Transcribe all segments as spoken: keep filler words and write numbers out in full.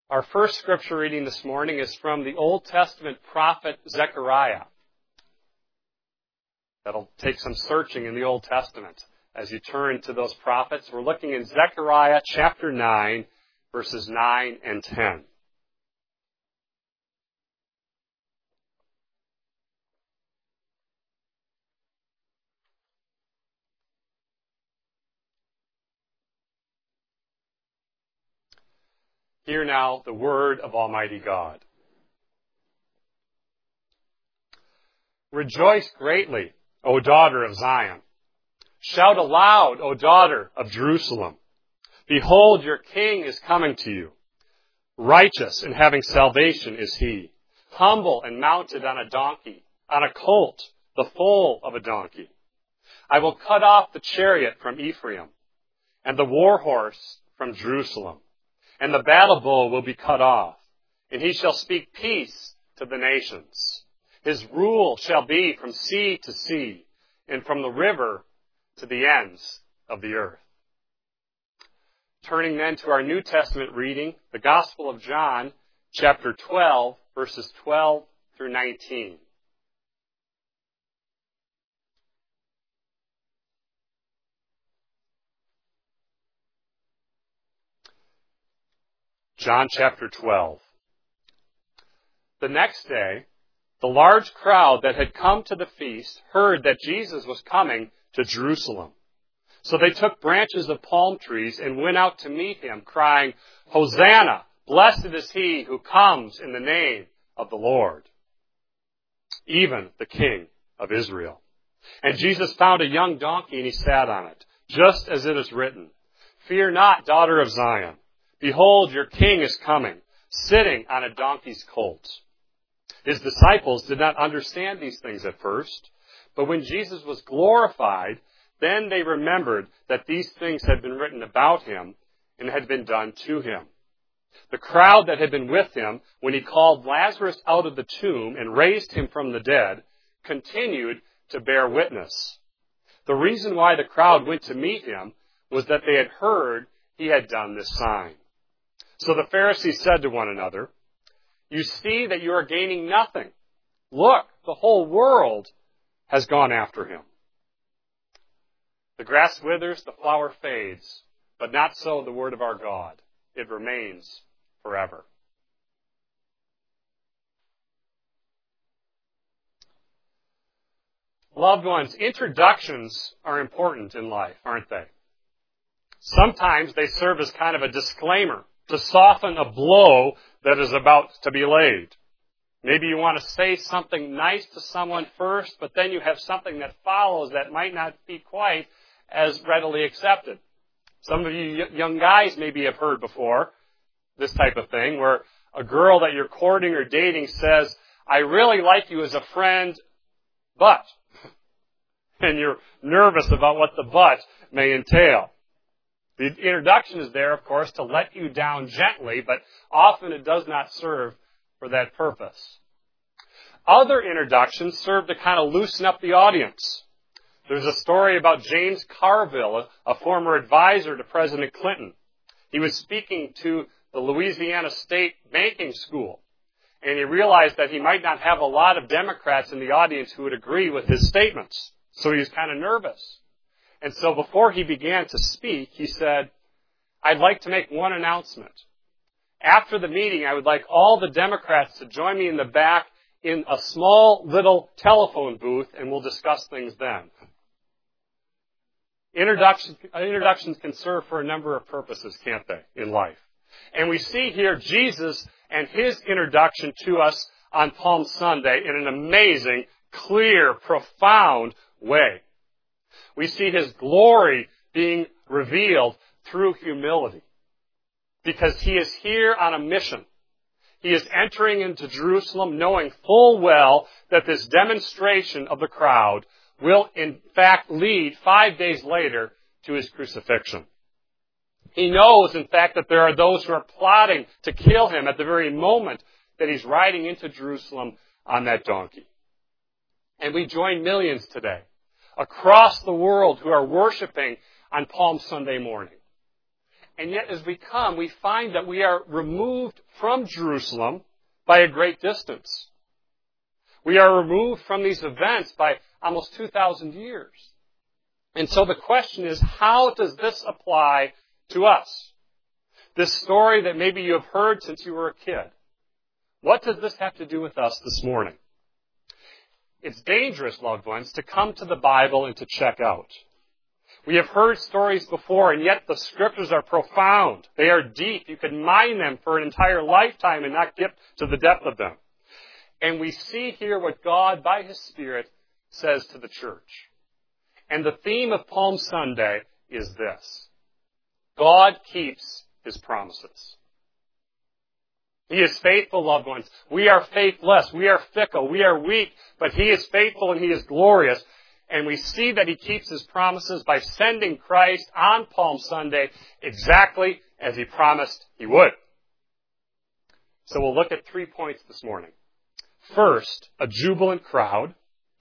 Our first scripture reading this morning is from the Old Testament prophet Zechariah. That'll take some searching in the Old Testament as you turn to those prophets. We're looking in Zechariah chapter nine, verses nine and ten. Hear now the word of Almighty God. Rejoice greatly, O daughter of Zion. Shout aloud, O daughter of Jerusalem. Behold, your king is coming to you. Righteous and having salvation is he, humble and mounted on a donkey, on a colt, the foal of a donkey. I will cut off the chariot from Ephraim, and the war horse from Jerusalem. And the battle bow will be cut off, and he shall speak peace to the nations. His rule shall be from sea to sea, and from the river to the ends of the earth. Turning then to our New Testament reading, the Gospel of John, chapter twelve, verses twelve through nineteen. John chapter twelve. The next day, the large crowd that had come to the feast heard that Jesus was coming to Jerusalem. So they took branches of palm trees and went out to meet him, crying, Hosanna! Blessed is he who comes in the name of the Lord, even the King of Israel. And Jesus found a young donkey, and he sat on it, just as it is written, Fear not, daughter of Zion. Behold, your king is coming, sitting on a donkey's colt. His disciples did not understand these things at first, but when Jesus was glorified, then they remembered that these things had been written about him and had been done to him. The crowd that had been with him when he called Lazarus out of the tomb and raised him from the dead continued to bear witness. The reason why the crowd went to meet him was that they had heard he had done this sign. So the Pharisees said to one another, You see that you are gaining nothing. Look, the whole world has gone after him. The grass withers, the flower fades, but not so the word of our God. It remains forever. Loved ones, introductions are important in life, aren't they? Sometimes they serve as kind of a disclaimer to soften a blow that is about to be laid. Maybe you want to say something nice to someone first, but then you have something that follows that might not be quite as readily accepted. Some of you young guys maybe have heard before this type of thing, where a girl that you're courting or dating says, I really like you as a friend, but, and you're nervous about what the but may entail. The introduction is there, of course, to let you down gently, but often it does not serve for that purpose. Other introductions serve to kind of loosen up the audience. There's a story about James Carville, a former advisor to President Clinton. He was speaking to the Louisiana State Banking School, and he realized that he might not have a lot of Democrats in the audience who would agree with his statements. So he was kind of nervous. And so before he began to speak, he said, I'd like to make one announcement. After the meeting, I would like all the Democrats to join me in the back in a small little telephone booth, and we'll discuss things then. Introductions, introductions can serve for a number of purposes, can't they, in life? And we see here Jesus and his introduction to us on Palm Sunday in an amazing, clear, profound way. We see his glory being revealed through humility, because he is here on a mission. He is entering into Jerusalem knowing full well that this demonstration of the crowd will in fact lead five days later to his crucifixion. He knows, in fact, that there are those who are plotting to kill him at the very moment that he's riding into Jerusalem on that donkey. And we join millions today across the world who are worshiping on Palm Sunday morning. And yet as we come, we find that we are removed from Jerusalem by a great distance. We are removed from these events by almost two thousand years. And so the question is, how does this apply to us? This story that maybe you have heard since you were a kid. What does this have to do with us this morning? It's dangerous, loved ones, to come to the Bible and to check out. We have heard stories before, and yet the Scriptures are profound. They are deep. You could mine them for an entire lifetime and not get to the depth of them. And we see here what God, by His Spirit, says to the church. And the theme of Palm Sunday is this: God keeps His promises. He is faithful, loved ones. We are faithless. We are fickle. We are weak. But He is faithful and He is glorious. And we see that He keeps His promises by sending Christ on Palm Sunday exactly as He promised He would. So we'll look at three points this morning. First, a jubilant crowd.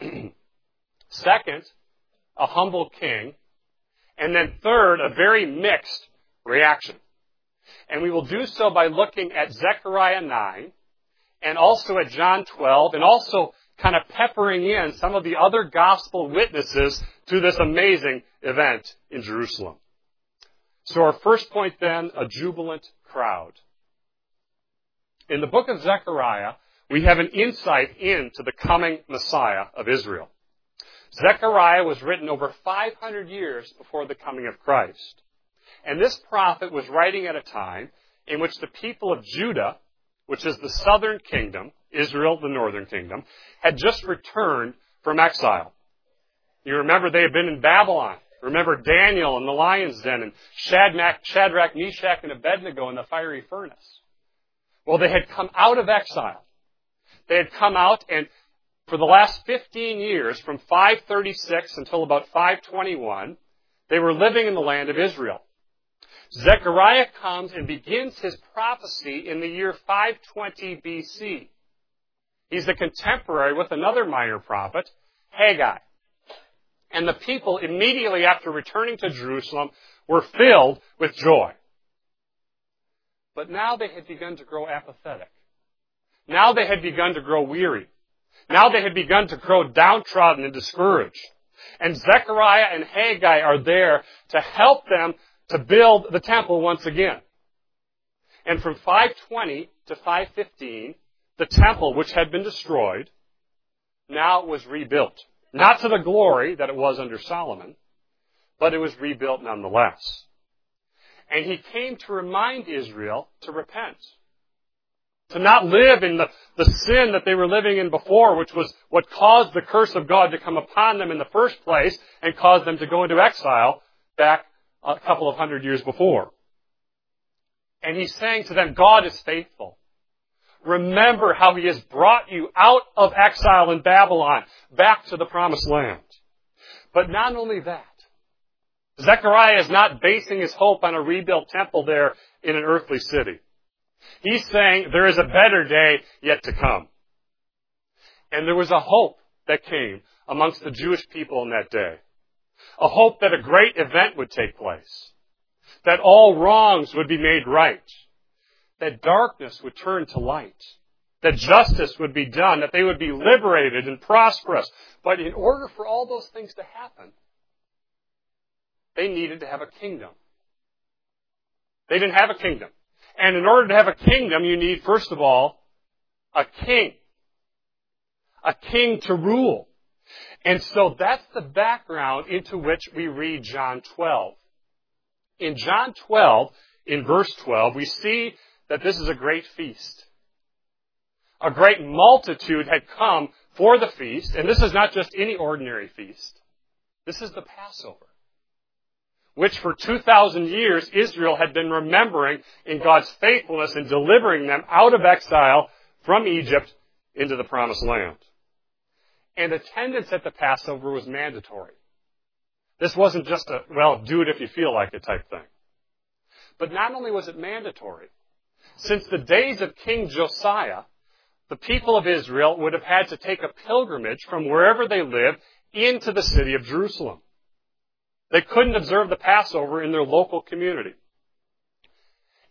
Second, a humble king. And then third, a very mixed reaction. And we will do so by looking at Zechariah nine and also at John twelve, and also kind of peppering in some of the other gospel witnesses to this amazing event in Jerusalem. So our first point then, a jubilant crowd. In the book of Zechariah, we have an insight into the coming Messiah of Israel. Zechariah was written over five hundred years before the coming of Christ. And this prophet was writing at a time in which the people of Judah, which is the southern kingdom, Israel, the northern kingdom, had just returned from exile. You remember they had been in Babylon. Remember Daniel in the lion's den, and Shadrach, Shadrach, Meshach, and Abednego in the fiery furnace. Well, they had come out of exile. They had come out, and for the last fifteen years, from five thirty-six until about five twenty-one, they were living in the land of Israel. Zechariah comes and begins his prophecy in the year five twenty B C. He's a contemporary with another minor prophet, Haggai. And the people, immediately after returning to Jerusalem, were filled with joy. But now they had begun to grow apathetic. Now they had begun to grow weary. Now they had begun to grow downtrodden and discouraged. And Zechariah and Haggai are there to help them to build the temple once again. And from five twenty to five fifteen, the temple, which had been destroyed, now was rebuilt. Not to the glory that it was under Solomon, but it was rebuilt nonetheless. And he came to remind Israel to repent. To not live in the, the sin that they were living in before, which was what caused the curse of God to come upon them in the first place and caused them to go into exile back a couple of hundred years before. And he's saying to them, God is faithful. Remember how He has brought you out of exile in Babylon back to the promised land. But not only that, Zechariah is not basing his hope on a rebuilt temple there in an earthly city. He's saying there is a better day yet to come. And there was a hope that came amongst the Jewish people in that day. A hope that a great event would take place. That all wrongs would be made right. That darkness would turn to light. That justice would be done. That they would be liberated and prosperous. But in order for all those things to happen, they needed to have a kingdom. They didn't have a kingdom. And in order to have a kingdom, you need, first of all, a king. A king to rule. And so that's the background into which we read John twelve. In John twelve, in verse twelve, we see that this is a great feast. A great multitude had come for the feast, and this is not just any ordinary feast. This is the Passover, which for two thousand years Israel had been remembering in God's faithfulness in delivering them out of exile from Egypt into the promised land. And attendance at the Passover was mandatory. This wasn't just a, well, do it if you feel like it type thing. But not only was it mandatory, since the days of King Josiah, the people of Israel would have had to take a pilgrimage from wherever they lived into the city of Jerusalem. They couldn't observe the Passover in their local community.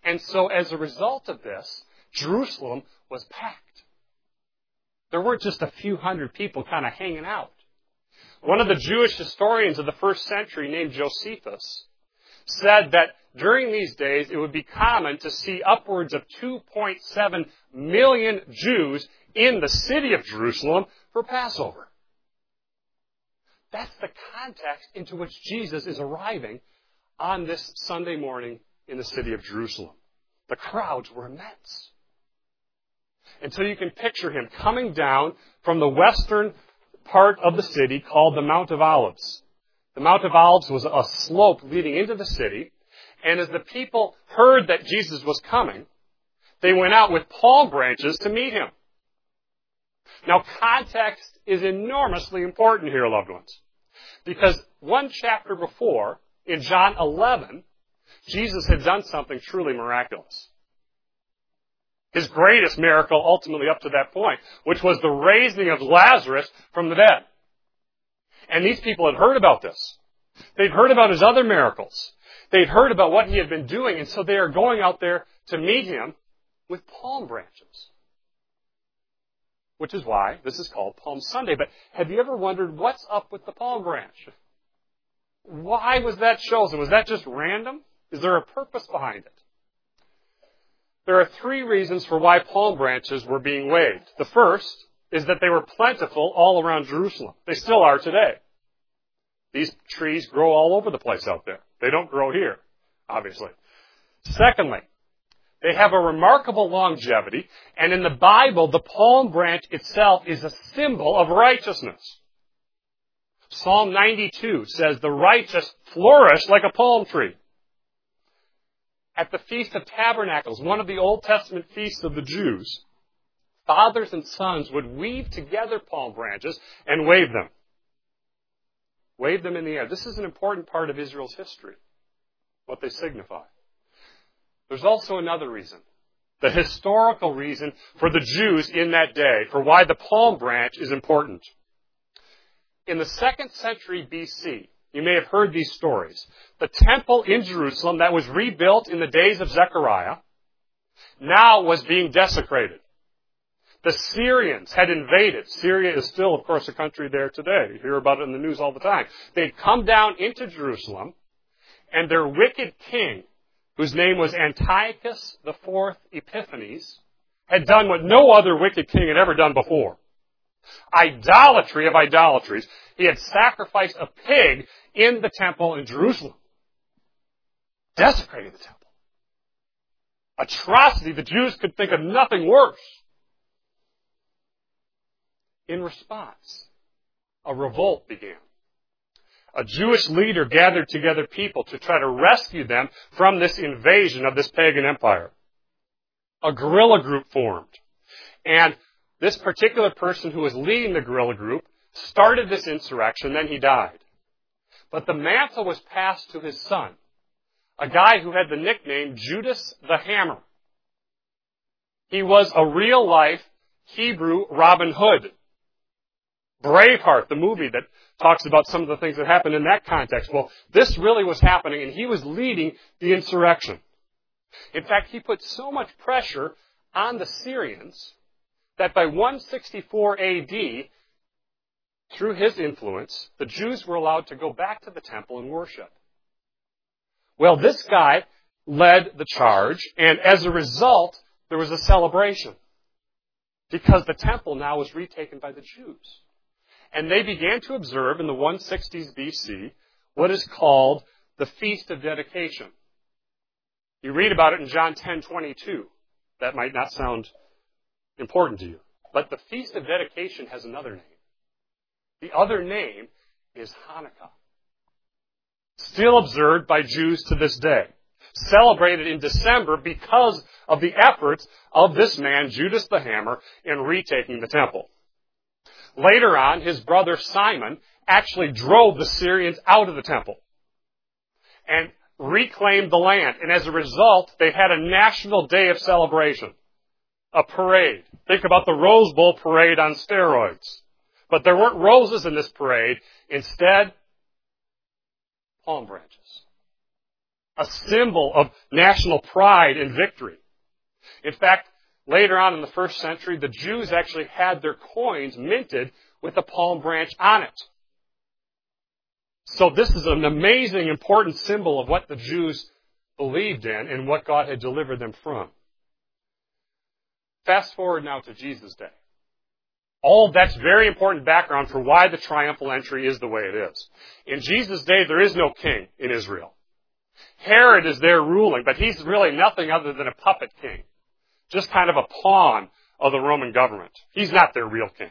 And so as a result of this, Jerusalem was packed. There weren't just a few hundred people kind of hanging out. One of the Jewish historians of the first century, named Josephus, said that during these days it would be common to see upwards of two point seven million Jews in the city of Jerusalem for Passover. That's the context into which Jesus is arriving on this Sunday morning in the city of Jerusalem. The crowds were immense. And so you can picture him coming down from the western part of the city called the Mount of Olives. The Mount of Olives was a slope leading into the city, and as the people heard that Jesus was coming, they went out with palm branches to meet him. Now, context is enormously important here, loved ones, because one chapter before, in John eleven, Jesus had done something truly miraculous. His greatest miracle ultimately up to that point, which was the raising of Lazarus from the dead. And these people had heard about this. They'd heard about his other miracles. They'd heard about what he had been doing, and so they are going out there to meet him with palm branches. Which is why this is called Palm Sunday. But have you ever wondered what's up with the palm branch? Why was that chosen? Was that just random? Is there a purpose behind it? There are three reasons for why palm branches were being waved. The first is that they were plentiful all around Jerusalem. They still are today. These trees grow all over the place out there. They don't grow here, obviously. Secondly, they have a remarkable longevity, and in the Bible, the palm branch itself is a symbol of righteousness. Psalm ninety-two says, "The righteous flourish like a palm tree." At the Feast of Tabernacles, one of the Old Testament feasts of the Jews, fathers and sons would weave together palm branches and wave them. Wave them in the air. This is an important part of Israel's history, what they signify. There's also another reason, the historical reason for the Jews in that day, for why the palm branch is important. In the second century B C, you may have heard these stories. The temple in Jerusalem that was rebuilt in the days of Zechariah now was being desecrated. The Syrians had invaded. Syria is still, of course, a country there today. You hear about it in the news all the time. They'd come down into Jerusalem, and their wicked king, whose name was Antiochus the Fourth Epiphanes, had done what no other wicked king had ever done before. Idolatry of idolatries. He had sacrificed a pig in the temple in Jerusalem. Desecrating the temple. Atrocity. The Jews could think of nothing worse. In response, a revolt began. A Jewish leader gathered together people to try to rescue them from this invasion of this pagan empire. A guerrilla group formed. And this particular person who was leading the guerrilla group started this insurrection, then he died. But the mantle was passed to his son, a guy who had the nickname Judas the Hammer. He was a real-life Hebrew Robin Hood. Braveheart, the movie that talks about some of the things that happened in that context. Well, this really was happening, and he was leading the insurrection. In fact, he put so much pressure on the Syrians that by one sixty-four A D, through his influence, the Jews were allowed to go back to the temple and worship. Well, this guy led the charge, and as a result, there was a celebration, because the temple now was retaken by the Jews. And they began to observe in the one sixties B C what is called the Feast of Dedication. You read about it in John ten twenty-two. That might not sound important to you. But the Feast of Dedication has another name. The other name is Hanukkah. Still observed by Jews to this day. Celebrated in December because of the efforts of this man, Judas the Hammer, in retaking the temple. Later on, his brother Simon actually drove the Syrians out of the temple and reclaimed the land. And as a result, they had a national day of celebration, a parade. Think about the Rose Bowl parade on steroids. But there weren't roses in this parade. Instead, palm branches. a symbol of national pride and victory. In fact, later on in the first century, the Jews actually had their coins minted with a palm branch on it. So this is an amazing, important symbol of what the Jews believed in and what God had delivered them from. Fast forward now to Jesus' day. All that's very important background for why the triumphal entry is the way it is. In Jesus' day, there is no king in Israel. Herod is there ruling, but he's really nothing other than a puppet king. Just kind of a pawn of the Roman government. He's not their real king.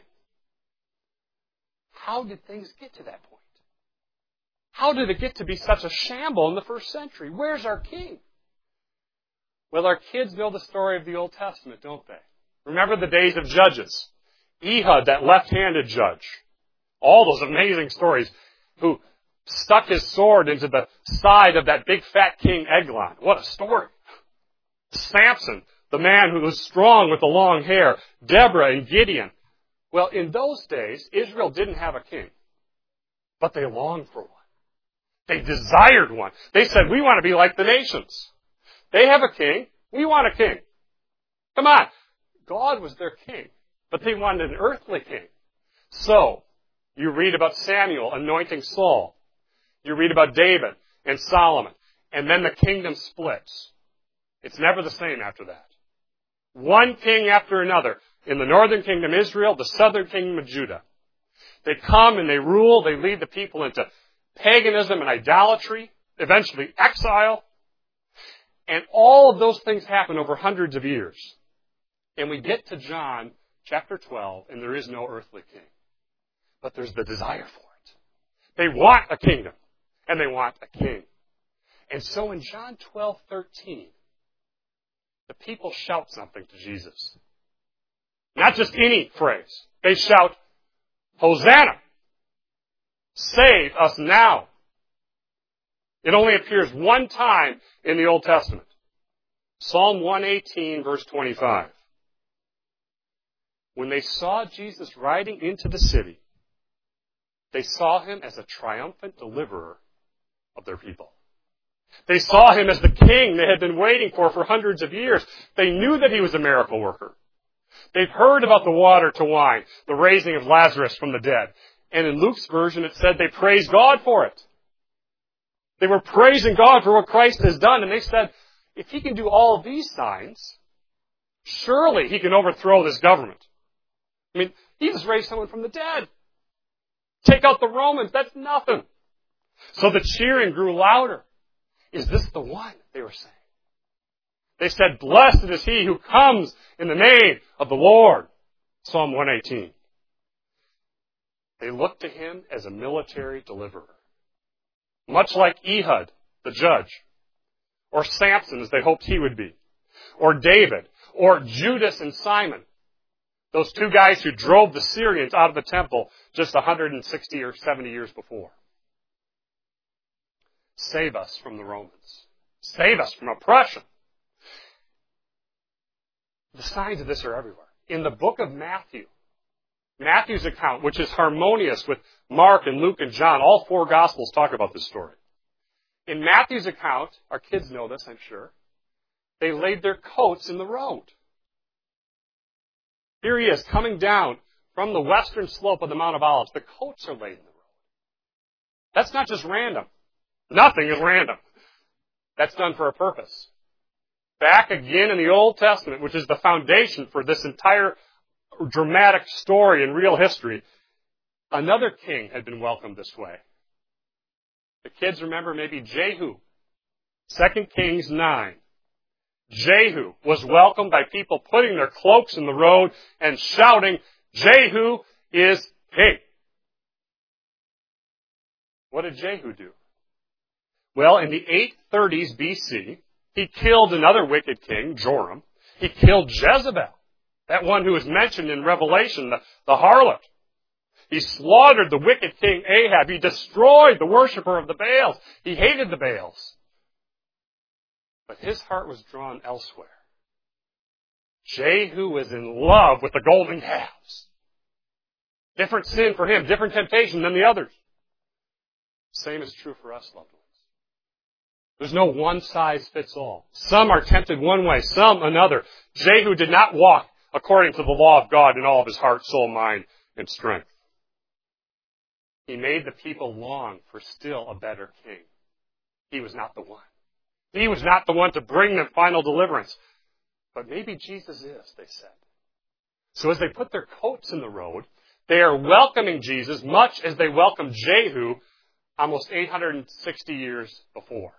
How did things get to that point? How did it get to be such a shamble in the first century? Where's our king? Well, our kids know the story of the Old Testament, don't they? Remember the days of Judges. Ehud, that left-handed judge. All those amazing stories. Who stuck his sword into the side of that big fat king Eglon. What a story. Samson, the man who was strong with the long hair. Deborah and Gideon. Well, in those days, Israel didn't have a king. But they longed for one. They desired one. They said, we want to be like the nations. They have a king. We want a king. Come on. God was their king. But they wanted an earthly king. So, you read about Samuel anointing Saul. You read about David and Solomon. And then the kingdom splits. It's never the same after that. One king after another. In the northern kingdom, Israel, the southern kingdom of Judah. They come and they rule. They lead the people into paganism and idolatry. Eventually exile. And all of those things happen over hundreds of years. And we get to John chapter twelve, and there is no earthly king. But there's the desire for it. They want a kingdom, and they want a king. And so in John twelve thirteen, the people shout something to Jesus. Not just any phrase. They shout, Hosanna! Save us now! It only appears one time in the Old Testament. Psalm one eighteen, verse twenty-five. When they saw Jesus riding into the city, they saw him as a triumphant deliverer of their people. They saw him as the king they had been waiting for for hundreds of years. They knew that he was a miracle worker. They've heard about the water to wine, the raising of Lazarus from the dead. And in Luke's version, it said they praised God for it. They were praising God for what Christ has done. And they said, if he can do all of these signs, surely he can overthrow this government. I mean, he just raised someone from the dead. Take out the Romans. That's nothing. So the cheering grew louder. Is this the one? They were saying. They said, blessed is he who comes in the name of the Lord. Psalm one eighteen. They looked to him as a military deliverer. Much like Ehud, the judge. Or Samson, as they hoped he would be. Or David. Or Judas and Simon. Those two guys who drove the Syrians out of the temple just one hundred sixty or seventy years before. Save us from the Romans. Save us from oppression. The signs of this are everywhere. In the book of Matthew, Matthew's account, which is harmonious with Mark and Luke and John, all four Gospels talk about this story. In Matthew's account, our kids know this, I'm sure, they laid their coats in the road. Here he is, coming down from the western slope of the Mount of Olives. The coats are laid in the road. That's not just random. Nothing is random. That's done for a purpose. Back again in the Old Testament, which is the foundation for this entire dramatic story in real history, another king had been welcomed this way. The kids remember maybe Jehu. Second Kings nine. Jehu was welcomed by people putting their cloaks in the road and shouting, Jehu is king. What did Jehu do? Well, in the eight thirties B C, he killed another wicked king, Joram. He killed Jezebel, that one who is mentioned in Revelation, the, the harlot. He slaughtered the wicked king Ahab. He destroyed the worshiper of the Baals. He hated the Baals. But his heart was drawn elsewhere. Jehu was in love with the golden calves. Different sin for him, different temptation than the others. Same is true for us, loved ones. There's no one size fits all. Some are tempted one way, some another. Jehu did not walk according to the law of God in all of his heart, soul, mind, and strength. He made the people long for still a better king. He was not the one. He was not the one to bring them final deliverance. But maybe Jesus is, they said. So as they put their coats in the road, they are welcoming Jesus much as they welcomed Jehu almost eight hundred sixty years before.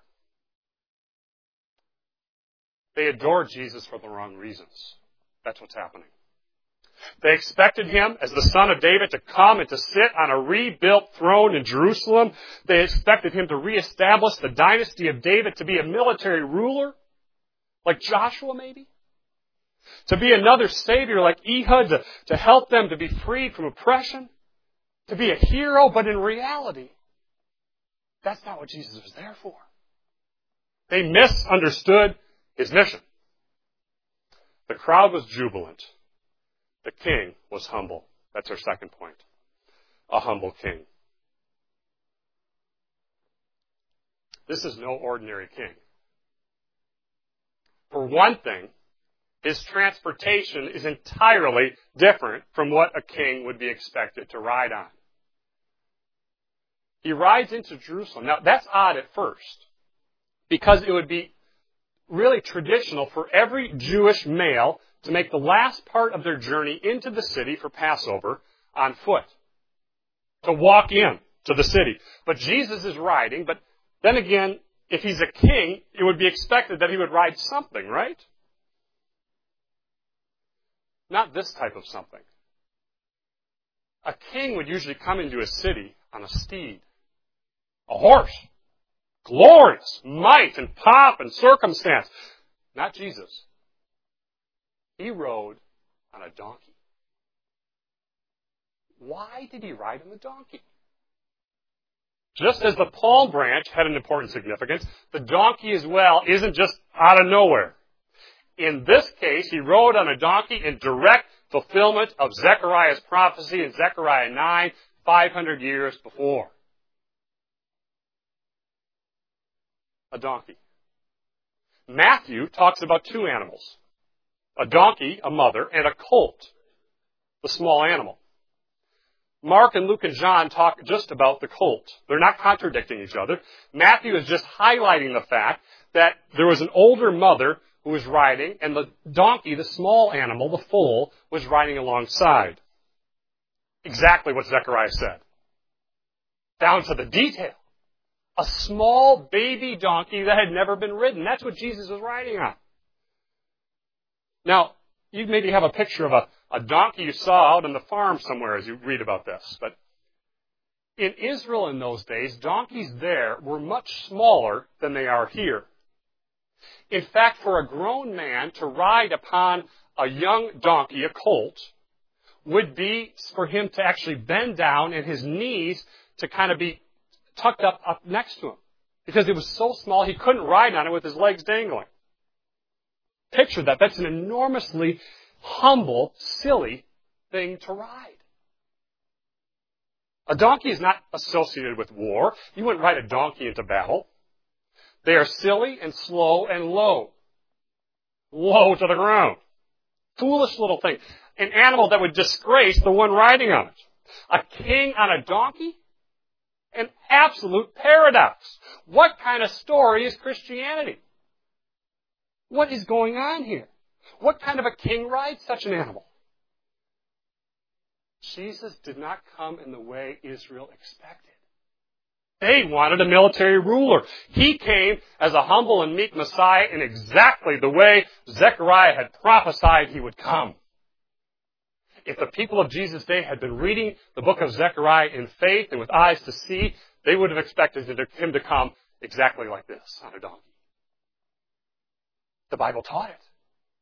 They adored Jesus for the wrong reasons. That's what's happening. They expected him as the son of David to come and to sit on a rebuilt throne in Jerusalem. They expected him to reestablish the dynasty of David, to be a military ruler, like Joshua maybe. To be another savior like Ehud, to, to help them to be freed from oppression. To be a hero, but in reality, that's not what Jesus was there for. They misunderstood his mission. The crowd was jubilant. The king was humble. That's our second point. A humble king. This is no ordinary king. For one thing, his transportation is entirely different from what a king would be expected to ride on. He rides into Jerusalem. Now, that's odd at first, because it would be really traditional for every Jewish male to make the last part of their journey into the city for Passover on foot, to walk in to the city. But Jesus is riding, but then again, if he's a king, it would be expected that he would ride something, right? Not this type of something. A king would usually come into a city on a steed, a horse, glorious might and pomp and circumstance. Not Jesus. He rode on a donkey. Why did he ride on the donkey? Just as the palm branch had an important significance, the donkey as well isn't just out of nowhere. In this case, he rode on a donkey in direct fulfillment of Zechariah's prophecy in Zechariah nine, five hundred years before. A donkey. Matthew talks about two animals. A donkey, a mother, and a colt, the small animal. Mark and Luke and John talk just about the colt. They're not contradicting each other. Matthew is just highlighting the fact that there was an older mother who was riding, and the donkey, the small animal, the foal, was riding alongside. Exactly what Zechariah said. Down to the detail. A small baby donkey that had never been ridden. That's what Jesus was riding on. Now, you maybe have a picture of a, a donkey you saw out on the farm somewhere as you read about this. But in Israel in those days, donkeys there were much smaller than they are here. In fact, for a grown man to ride upon a young donkey, a colt, would be for him to actually bend down and his knees to kind of be tucked up, up next to him. Because it was so small, he couldn't ride on it with his legs dangling. Picture that. That's an enormously humble, silly thing to ride. A donkey is not associated with war. You wouldn't ride a donkey into battle. They are silly and slow and low. Low to the ground. Foolish little thing. An animal that would disgrace the one riding on it. A king on a donkey? An absolute paradox. What kind of story is Christianity? What is going on here? What kind of a king rides such an animal? Jesus did not come in the way Israel expected. They wanted a military ruler. He came as a humble and meek Messiah in exactly the way Zechariah had prophesied he would come. If the people of Jesus' day had been reading the book of Zechariah in faith and with eyes to see, they would have expected him to come exactly like this, on a donkey. The Bible taught it.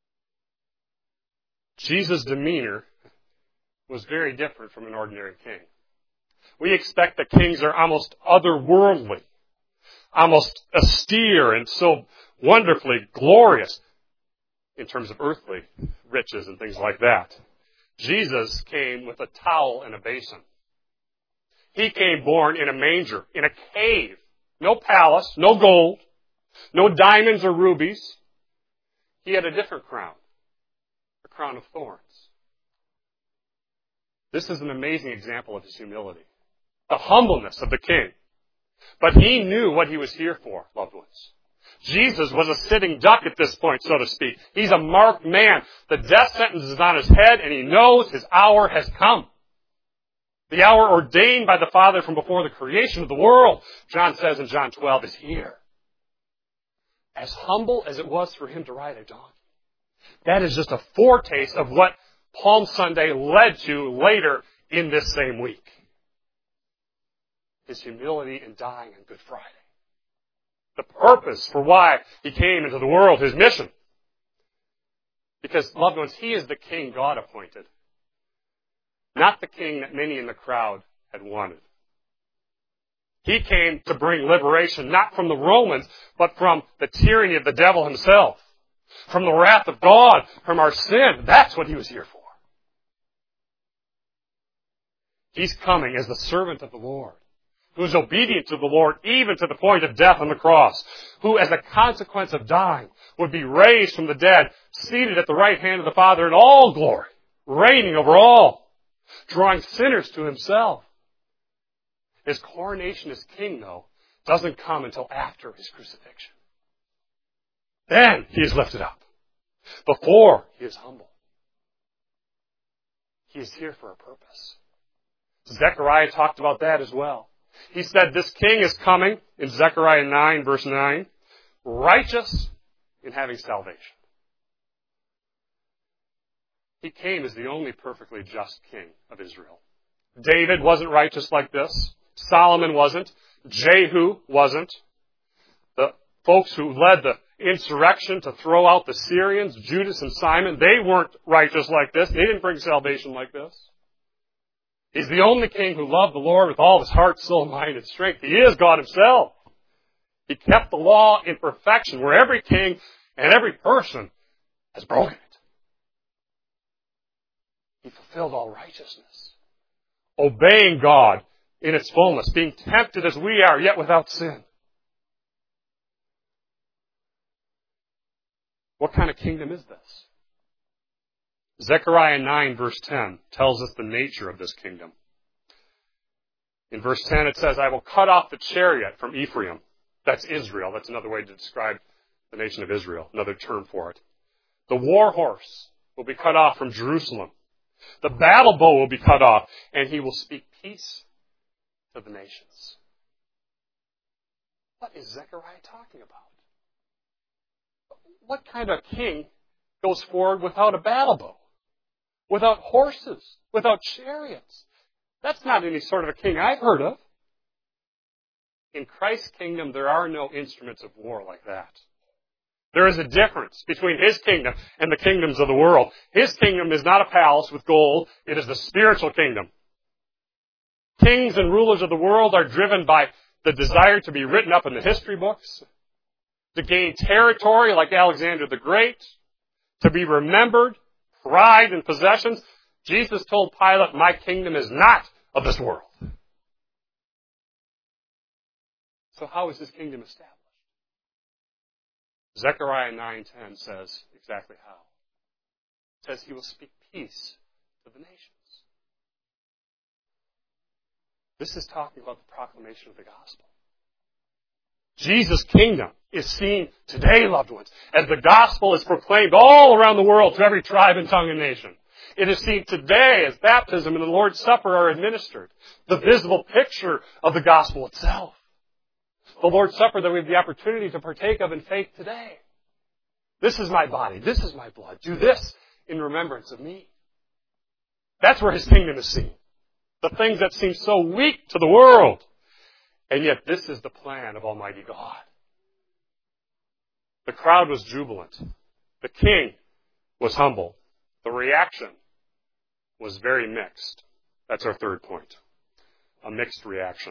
Jesus' demeanor was very different from an ordinary king. We expect that kings are almost otherworldly, almost austere and so wonderfully glorious in terms of earthly riches and things like that. Jesus came with a towel and a basin. He came born in a manger, in a cave. No palace, no gold. no diamonds or rubies. He had a different crown, a crown of thorns. This is an amazing example of his humility, the humbleness of the king. But he knew what he was here for, loved ones. Jesus was a sitting duck at this point, so to speak. He's a marked man. The death sentence is on his head, and he knows his hour has come. The hour ordained by the Father from before the creation of the world, John says in John twelve, is here. As humble as it was for him to ride a donkey. That is just a foretaste of what Palm Sunday led to later in this same week. His humility in dying on Good Friday. The purpose for why he came into the world, his mission. Because, loved ones, he is the king God appointed. Not the king that many in the crowd had wanted. He came to bring liberation, not from the Romans, but from the tyranny of the devil himself. From the wrath of God, from our sin. That's what he was here for. He's coming as the servant of the Lord, who is obedient to the Lord even to the point of death on the cross, who as a consequence of dying would be raised from the dead, seated at the right hand of the Father in all glory, reigning over all, drawing sinners to himself. His coronation as king, though, doesn't come until after his crucifixion. Then he is lifted up. Before, he is humble. He is here for a purpose. Zechariah talked about that as well. He said this king is coming, in Zechariah nine, verse nine, righteous in having salvation. He came as the only perfectly just king of Israel. David wasn't righteous like this. Solomon wasn't. Jehu wasn't. The folks who led the insurrection to throw out the Syrians, Judas and Simon, they weren't righteous like this. They didn't bring salvation like this. He's the only king who loved the Lord with all his heart, soul, mind, and strength. He is God himself. He kept the law in perfection, where every king and every person has broken it. He fulfilled all righteousness, obeying God in its fullness, being tempted as we are, yet without sin. What kind of kingdom is this? Zechariah nine, verse ten, tells us the nature of this kingdom. In verse ten, it says, I will cut off the chariot from Ephraim. That's Israel. That's another way to describe the nation of Israel, another term for it. The war horse will be cut off from Jerusalem. The battle bow will be cut off, and he will speak peace to the nations. What is Zechariah talking about? What kind of king goes forward without a battle bow? Without horses? Without chariots? That's not any sort of a king I've heard of. In Christ's kingdom, there are no instruments of war like that. There is a difference between his kingdom and the kingdoms of the world. His kingdom is not a palace with gold. It is the spiritual kingdom. Kings and rulers of the world are driven by the desire to be written up in the history books, to gain territory like Alexander the Great, to be remembered, pride and possessions. Jesus told Pilate, my kingdom is not of this world. So how is his kingdom established? Zechariah nine ten says exactly how. It says he will speak peace to the nations. This is talking about the proclamation of the gospel. Jesus' kingdom is seen today, loved ones, as the gospel is proclaimed all around the world to every tribe and tongue and nation. It is seen today as baptism and the Lord's Supper are administered, the visible picture of the gospel itself. The Lord's Supper that we have the opportunity to partake of in faith today. This is my body. This is my blood. Do this in remembrance of me. That's where his kingdom is seen. The things that seem so weak to the world. And yet this is the plan of Almighty God. The crowd was jubilant. The king was humble. The reaction was very mixed. That's our third point. A mixed reaction.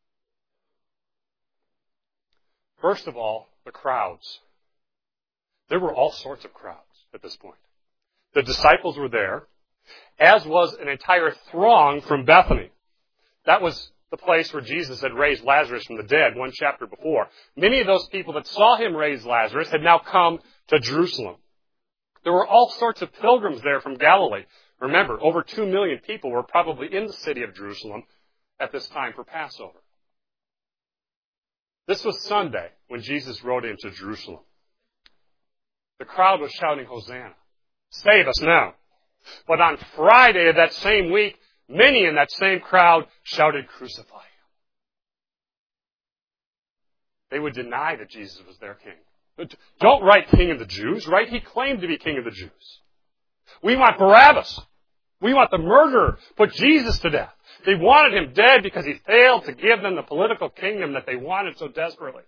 First of all, the crowds. There were all sorts of crowds at this point. The disciples were there, as was an entire throng from Bethany. That was the place where Jesus had raised Lazarus from the dead one chapter before. Many of those people that saw him raise Lazarus had now come to Jerusalem. There were all sorts of pilgrims there from Galilee. Remember, over two million people were probably in the city of Jerusalem at this time for Passover. This was Sunday when Jesus rode into Jerusalem. The crowd was shouting, Hosanna, save us now. But on Friday of that same week, many in that same crowd shouted, crucify him. They would deny that Jesus was their king. But don't write king of the Jews, right? He claimed to be king of the Jews. We want Barabbas. We want the murderer. Put Jesus to death. They wanted him dead because he failed to give them the political kingdom that they wanted so desperately.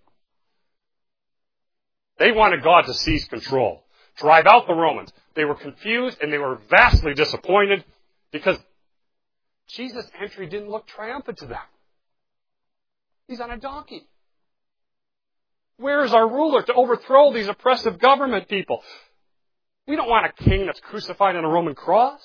They wanted God to seize control, drive out the Romans. They were confused and they were vastly disappointed because Jesus' entry didn't look triumphant to them. He's on a donkey. Where is our ruler to overthrow these oppressive government people? We don't want a king that's crucified on a Roman cross.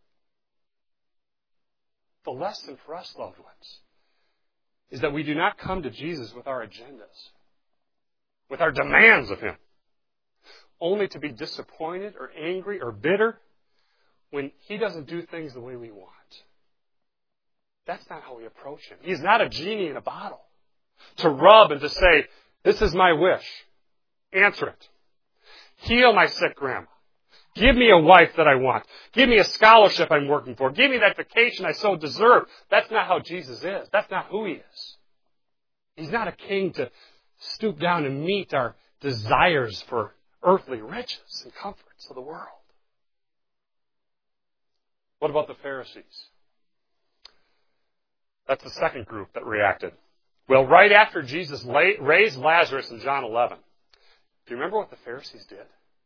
The lesson for us, loved ones, is that we do not come to Jesus with our agendas, with our demands of him, only to be disappointed or angry or bitter when he doesn't do things the way we want. That's not how we approach him. He's not a genie in a bottle to rub and to say, this is my wish. Answer it. Heal my sick grandma. Give me a wife that I want. Give me a scholarship I'm working for. Give me that vacation I so deserve. That's not how Jesus is. That's not who he is. He's not a king to stoop down and meet our desires for earthly riches and comforts of the world. What about the Pharisees? That's the second group that reacted. Well, right after Jesus raised Lazarus in John eleven, do you remember what the Pharisees did?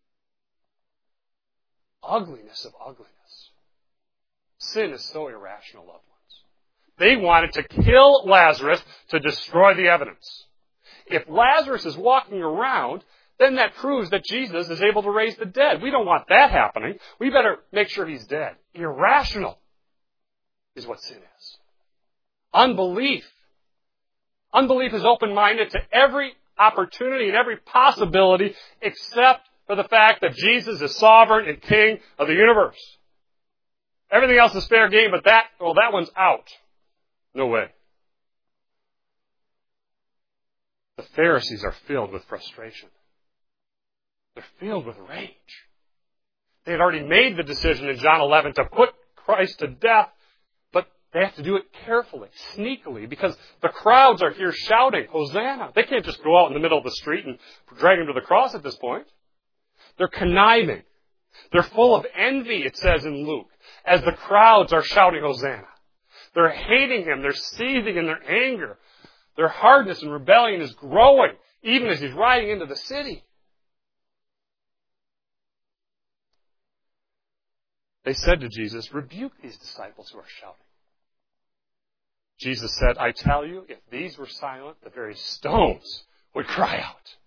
Ugliness of ugliness. Sin is so irrational, loved ones. They wanted to kill Lazarus to destroy the evidence. If Lazarus is walking around, then that proves that Jesus is able to raise the dead. We don't want that happening. We better make sure he's dead. Irrational is what sin is. Unbelief. Unbelief is open-minded to every opportunity and every possibility except for the fact that Jesus is sovereign and king of the universe. Everything else is fair game, but that, well, that one's out. No way. The Pharisees are filled with frustration. They're filled with rage. They had already made the decision in John eleven to put Christ to death, but they have to do it carefully, sneakily, because the crowds are here shouting, Hosanna. They can't just go out in the middle of the street and drag him to the cross at this point. They're conniving. They're full of envy, it says in Luke, as the crowds are shouting Hosanna. They're hating him. They're seething in their anger. Their hardness and rebellion is growing, even as he's riding into the city. They said to Jesus, rebuke these disciples who are shouting. Jesus said, I tell you, if these were silent, the very stones would cry out.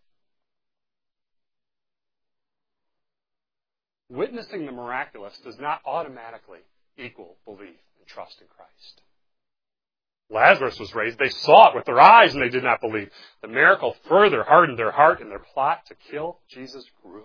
Witnessing the miraculous does not automatically equal belief and trust in Christ. Lazarus was raised. They saw it with their eyes and they did not believe. The miracle further hardened their heart and their plot to kill Jesus grew.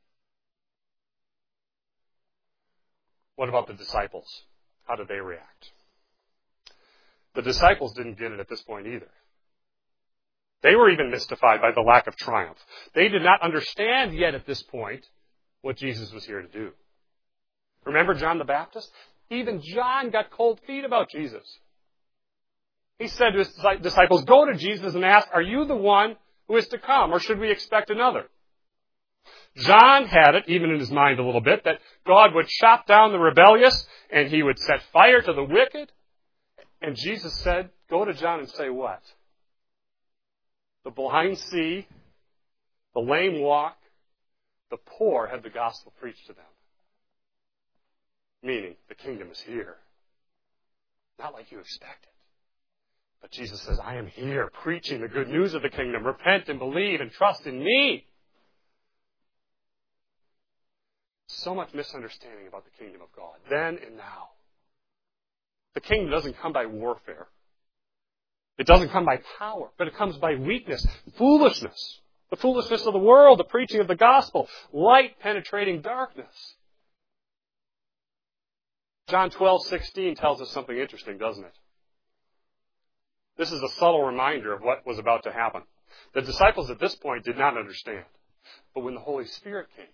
What about the disciples? How did they react? The disciples didn't get it at this point either. They were even mystified by the lack of triumph. They did not understand yet at this point what Jesus was here to do. Remember John the Baptist? Even John got cold feet about Jesus. He said to his disciples, go to Jesus and ask, are you the one who is to come, or should we expect another? John had it, even in his mind a little bit, that God would chop down the rebellious and he would set fire to the wicked. And Jesus said, go to John and say what? The blind see, the lame walk, the poor have the gospel preached to them. Meaning, the kingdom is here. Not like you expected. But Jesus says, I am here preaching the good news of the kingdom. Repent and believe and trust in me. So much misunderstanding about the kingdom of God, then and now. The kingdom doesn't come by warfare. It doesn't come by power, but it comes by weakness, foolishness. The foolishness of the world, the preaching of the gospel, light penetrating darkness. John twelve sixteen tells us something interesting, doesn't it? This is a subtle reminder of what was about to happen. The disciples at this point did not understand. But when the Holy Spirit came,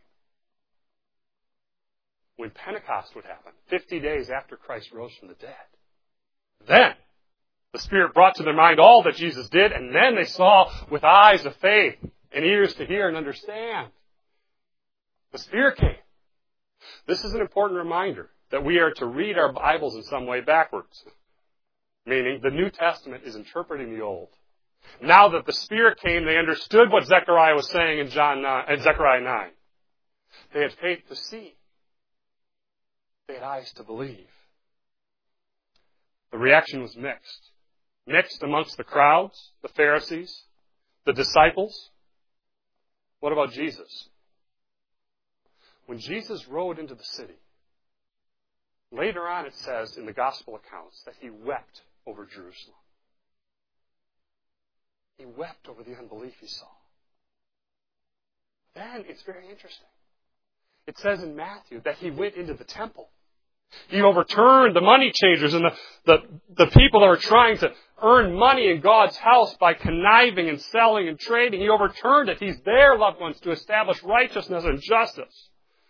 when Pentecost would happen, fifty days after Christ rose from the dead, then the Spirit brought to their mind all that Jesus did, and then they saw with eyes of faith and ears to hear and understand. The Spirit came. This is an important reminder that we are to read our Bibles in some way backwards. Meaning, the New Testament is interpreting the Old. Now that the Spirit came, they understood what Zechariah was saying in John nine, in Zechariah nine. They had faith to see. They had eyes to believe. The reaction was mixed. Mixed amongst the crowds, the Pharisees, the disciples. What about Jesus? When Jesus rode into the city, later on it says in the gospel accounts that he wept over Jerusalem. He wept over the unbelief he saw. Then it's very interesting. It says in Matthew that he went into the temple. He overturned the money changers and the, the, the people that were trying to earn money in God's house by conniving and selling and trading. He overturned it. He's there, loved ones, to establish righteousness and justice.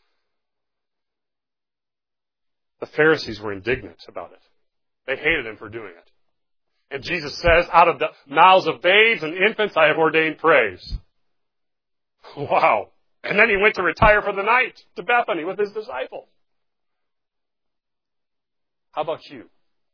The Pharisees were indignant about it. They hated him for doing it. And Jesus says, out of the mouths of babes and infants I have ordained praise. Wow. And then he went to retire for the night to Bethany with his disciples. How about you?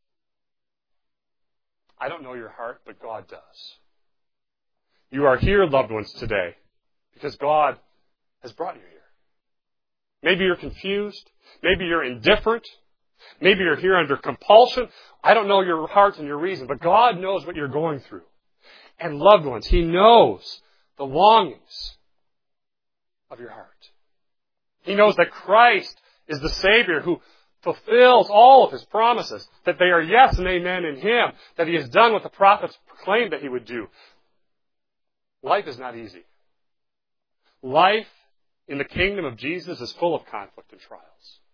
I don't know your heart, but God does. You are here, loved ones, today because God has brought you here. Maybe you're confused. Maybe you're indifferent. Maybe you're here under compulsion. I don't know your heart and your reason, but God knows what you're going through. And loved ones, He knows the longings of your heart. He knows that Christ is the Savior who fulfills all of His promises, that they are yes and amen in Him, that He has done what the prophets proclaimed that He would do. Life is not easy. Life in the kingdom of Jesus is full of conflict and trials.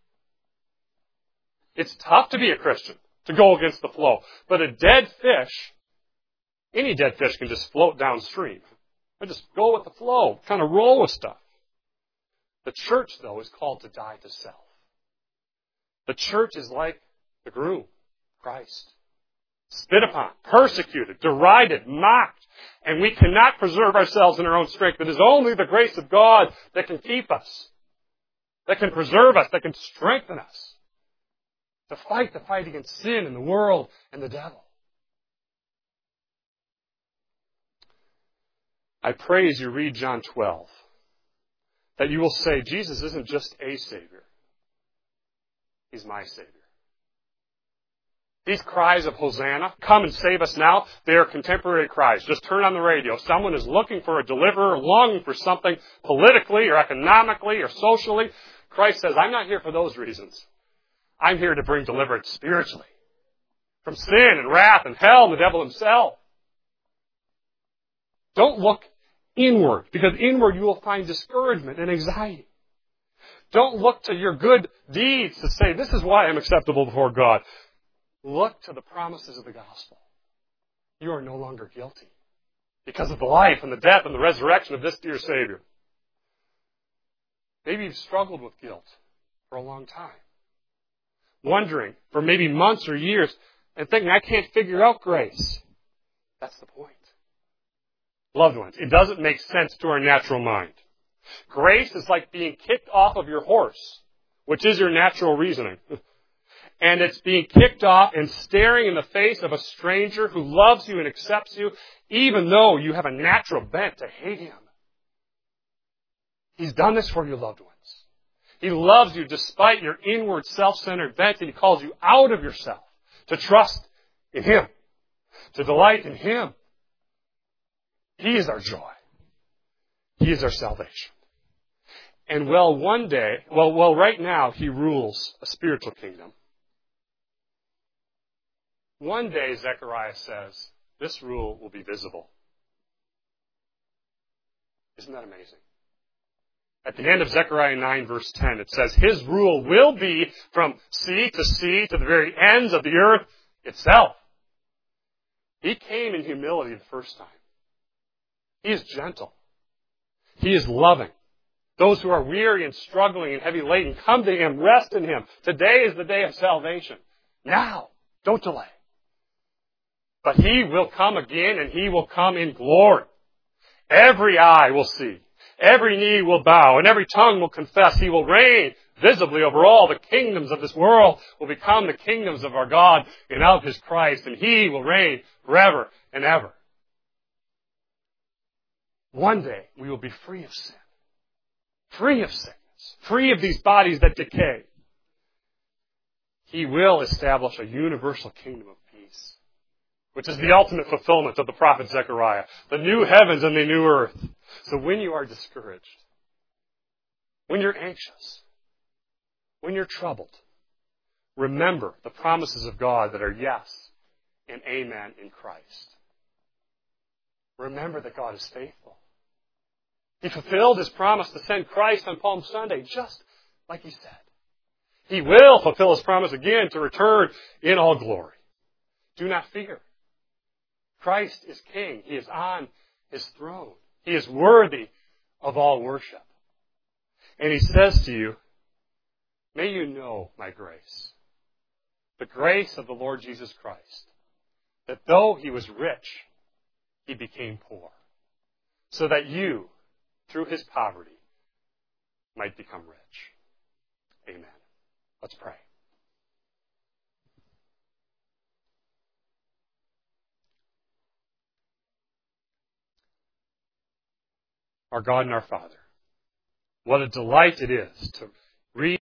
It's tough to be a Christian, to go against the flow. But a dead fish, any dead fish can just float downstream. I just go with the flow, kind of roll with stuff. The church, though, is called to die to self. The church is like the groom, Christ. Spit upon, persecuted, derided, mocked. And we cannot preserve ourselves in our own strength. It is only the grace of God that can keep us, that can preserve us, that can strengthen us to fight the fight against sin and the world and the devil. I pray as you read John twelve that you will say, Jesus isn't just a Savior. He's my Savior. These cries of Hosanna, come and save us now, they are contemporary cries. Just turn on the radio. Someone is looking for a deliverer, longing for something politically or economically or socially. Christ says, I'm not here for those reasons. I'm here to bring deliverance spiritually from sin and wrath and hell and the devil himself. Don't look inward, because inward you will find discouragement and anxiety. Don't look to your good deeds to say, this is why I'm acceptable before God. Look to the promises of the gospel. You are no longer guilty because of the life and the death and the resurrection of this dear Savior. Maybe you've struggled with guilt for a long time, wondering for maybe months or years and thinking, I can't figure out grace. That's the point. Loved ones, it doesn't make sense to our natural mind. Grace is like being kicked off of your horse, which is your natural reasoning. And it's being kicked off and staring in the face of a stranger who loves you and accepts you, even though you have a natural bent to hate him. He's done this for you, loved ones. He loves you despite your inward self-centered bent, and He calls you out of yourself to trust in Him, to delight in Him. He is our joy. He is our salvation. And well, one day, well, well, right now, He rules a spiritual kingdom. One day, Zechariah says, this rule will be visible. Isn't that amazing? At the end of Zechariah nine, verse ten, it says, His rule will be from sea to sea to the very ends of the earth itself. He came in humility the first time. He is gentle. He is loving. Those who are weary and struggling and heavy laden, come to Him, rest in Him. Today is the day of salvation. Now, don't delay. But He will come again, and He will come in glory. Every eye will see. Every knee will bow, and every tongue will confess. He will reign visibly over all. The kingdoms of this world will become the kingdoms of our God and of His Christ, and He will reign forever and ever. One day, we will be free of sin, free of sickness, free of these bodies that decay. He will establish a universal kingdom of peace, which is the ultimate fulfillment of the prophet Zechariah, the new heavens and the new earth. So when you are discouraged, when you're anxious, when you're troubled, remember the promises of God that are yes and amen in Christ. Remember that God is faithful. He fulfilled His promise to send Christ on Palm Sunday, just like He said. He will fulfill His promise again to return in all glory. Do not fear. Christ is King. He is on His throne. He is worthy of all worship. And He says to you, may you know my grace, the grace of the Lord Jesus Christ, that though He was rich, He became poor, so that you, through His poverty, might become rich. Amen. Let's pray. Our God and our Father, what a delight it is to read